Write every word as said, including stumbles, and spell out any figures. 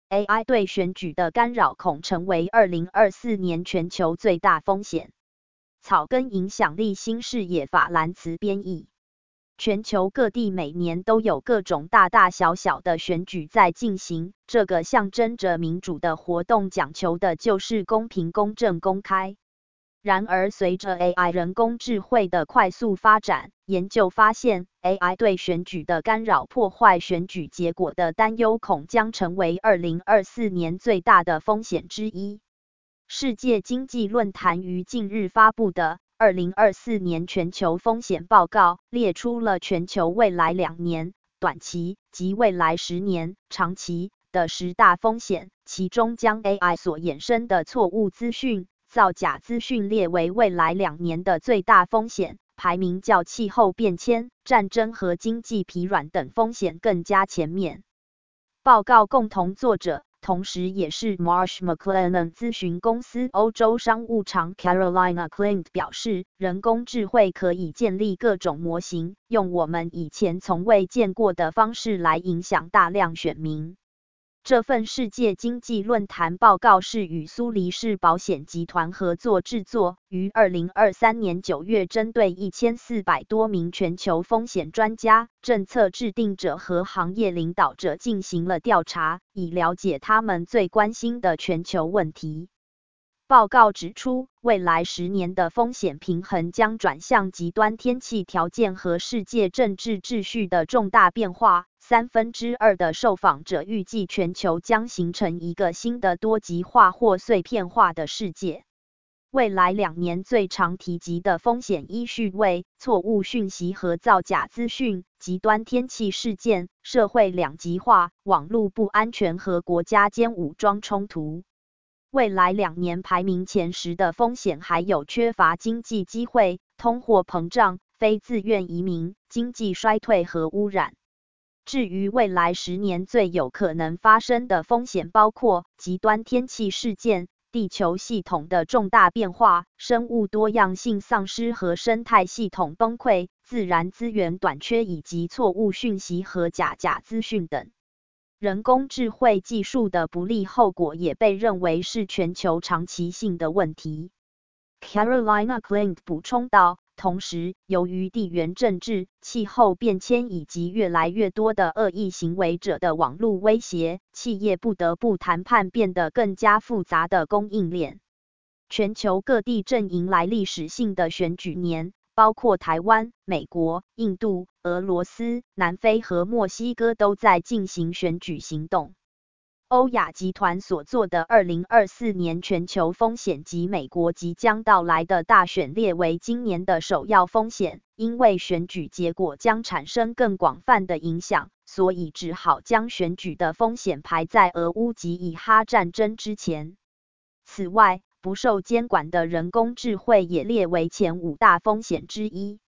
A I 对选举的干扰恐成为二零二四年全球最大风险。草根影响力新视野法兰茨编译。全球各地每年都有各种大大小小的选举在进行，这个象征着民主的活动讲求的就是公平、公正、公开。然而，随着 A I 人工智慧的快速发展，研究发现 A I 对选举的干扰破坏选举结果的担忧恐将成为二零二四年最大的风险之一。世界经济论坛于近日发布的二零二四年全球风险报告列出了全球未来两年、短期及未来十年、长期的十大风险，其中将 A I 所衍生的错误资讯、造假资讯列为未来两年的最大风险，排名较气候变迁、战争和经济疲软等风险更加前面。报告共同作者同时也是 Marsh McLennan 咨询公司欧洲商务长 Carolina Clint 表示，人工智慧可以建立各种模型，用我们以前从未见过的方式来影响大量选民。这份世界经济论坛报告是与苏黎世保险集团合作制作，于二零二三年九月针对一千四百多名全球风险专家、政策制定者和行业领导者进行了调查，以了解他们最关心的全球问题。报告指出，未来十年的风险平衡将转向极端天气条件和世界政治秩序的重大变化。三分之二的受访者预计全球将形成一个新的多极化或碎片化的世界。未来两年最常提及的风险依序为错误讯息和造假资讯、极端天气事件、社会两极化、网络不安全和国家间武装冲突。未来两年排名前十的风险还有缺乏经济机会、通货膨胀、非自愿移民、经济衰退和污染。至于未来十年最有可能发生的风险包括极端天气事件、地球系统的重大变化、生物多样性丧失和生态系统崩溃、自然资源短缺以及错误讯息和假假资讯等。人工智慧技术的不利后果也被认为是全球长期性的问题。Carolina Clint 补充道，同时，由于地缘政治、气候变迁以及越来越多的恶意行为者的网络威胁，企业不得不谈判变得更加复杂的供应链。全球各地正迎来历史性的选举年，包括台湾、美国、印度、俄罗斯、南非和墨西哥都在进行选举行动。欧亚集团所做的二零二四年全球风险及美国即将到来的大选列为今年的首要风险，因为选举结果将产生更广泛的影响，所以只好将选举的风险排在俄乌及以哈战争之前。此外，不受监管的人工智慧也列为前五大风险之一。